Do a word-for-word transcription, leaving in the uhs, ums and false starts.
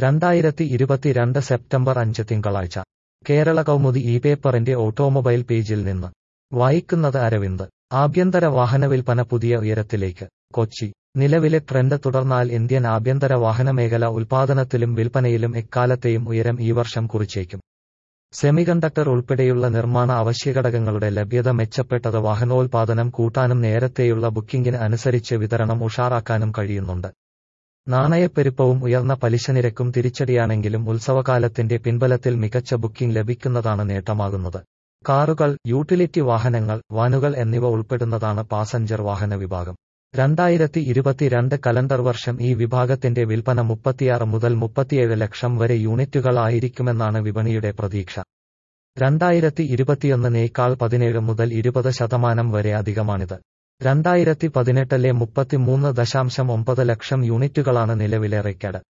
രണ്ടായിരത്തി ഇരുപത്തിരണ്ട് സെപ്റ്റംബർ അഞ്ച് തിങ്കളാഴ്ച കേരള കൗമുദി ഈ പേപ്പറിന്റെ ഓട്ടോമൊബൈൽ പേജിൽ നിന്ന് വായിക്കുന്നത് അരവിന്ദ്. ആഭ്യന്തര വാഹന വിൽപ്പന പുതിയ ഉയരത്തിലേക്ക്. കൊച്ചി. നിലവിലെ ട്രെൻഡ് തുടർന്നാൽ ഇന്ത്യൻ ആഭ്യന്തര വാഹനമേഖല ഉൽപ്പാദനത്തിലും വിൽപ്പനയിലും എക്കാലത്തെയും ഉയരം ഈ വർഷം കുറിച്ചേക്കും. സെമികണ്ടക്ടർ ഉൾപ്പെടെയുള്ള നിർമ്മാണ അവശ്യഘടകങ്ങളുടെ ലഭ്യത മെച്ചപ്പെട്ടത് വാഹനോൽപാദനം കൂട്ടാനും നേരത്തെയുള്ള ബുക്കിംഗിന് അനുസരിച്ച് വിതരണം ഉഷാറാക്കാനും കഴിയുന്നുണ്ട്. നാണയപ്പെരുപ്പവും ഉയർന്ന പലിശനിരക്കും തിരിച്ചടിയാണെങ്കിലും ഉത്സവകാലത്തിന്റെ പിൻബലത്തിൽ മികച്ച ബുക്കിംഗ് ലഭിക്കുന്നതാണ് നേട്ടമാകുന്നത്. കാറുകൾ, യൂട്ടിലിറ്റി വാഹനങ്ങൾ, വാനുകൾ എന്നിവ ഉൾപ്പെടുന്നതാണ് പാസഞ്ചർ വാഹന വിഭാഗം. രണ്ടായിരത്തി ഇരുപത്തിരണ്ട് കലണ്ടർ വർഷം ഈ വിഭാഗത്തിന്റെ വിൽപ്പന മുപ്പത്തിയാറ് മുതൽ മുപ്പത്തിയേഴ് ലക്ഷം വരെ യൂണിറ്റുകൾ ആയിരിക്കുമെന്നാണ് വിപണിയുടെ പ്രതീക്ഷ. രണ്ടായിരത്തി ഇരുപത്തിയൊന്നിനേക്കാൾ പതിനേഴ് മുതൽ ഇരുപത് ശതമാനം വരെ അധികമാണിത്. രണ്ടായിരത്തി പതിനെട്ടിലെ മുപ്പത്തിമൂന്ന് ദശാംശം ഒമ്പത് ലക്ഷം യൂണിറ്റുകളാണ് നിലവിലെ റെക്കോർഡ്.